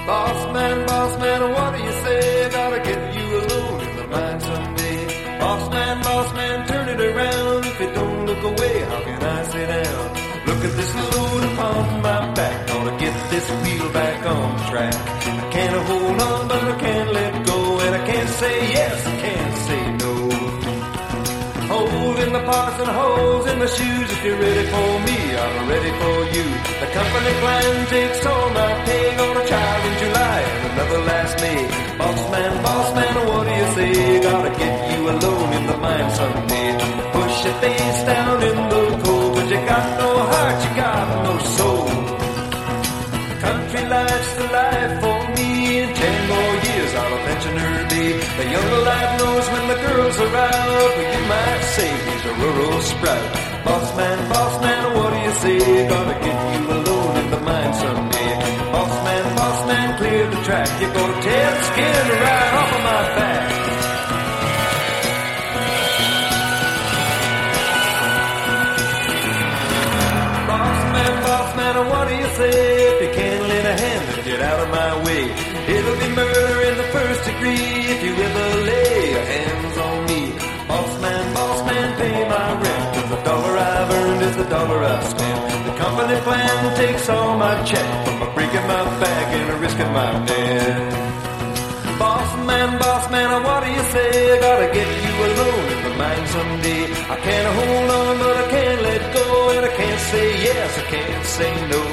Boss man, what do you say? Gotta get you alone in the mine someday. Boss man, turn it around. If you don't look away, how can I sit down? Look at this load upon my back. Gonna get this wheel back on the track. I can't hold on, but I can't let go. And I can't say yes, I can't say no. Holes in the pockets and holes in the shoes. If you're ready for me, I'm ready for you. The company plan takes all my pay. Gonna child in July and another last May. Boss man, what do you say? Gotta get you alone in the mine someday. Push your face down in the cold, 'cause you got no heart, you got no soul. Country life's the life for me. In 10 more years I'll a pensioner be. The younger life knows when the girls are out, but you might say he's a rural sprout. Boss man, what do you say? Gotta get you alone in the mine someday. Boss man, clear the track. You're gonna tear the skin right off of my back. Boss man, what do you say? If you can't lend a hand, then get out of my way. It'll be murder in the first degree if you ever lay your hands on me. Boss man, pay my rent. 'Cause the dollar I've earned is the dollar I've spent. The company plan takes all my check from a breaking my back and a risking my neck. Boss man, what do you say? Gotta get you alone in the mine someday. I can't hold on, but I can't let go. And I can't say yes, I can't say no.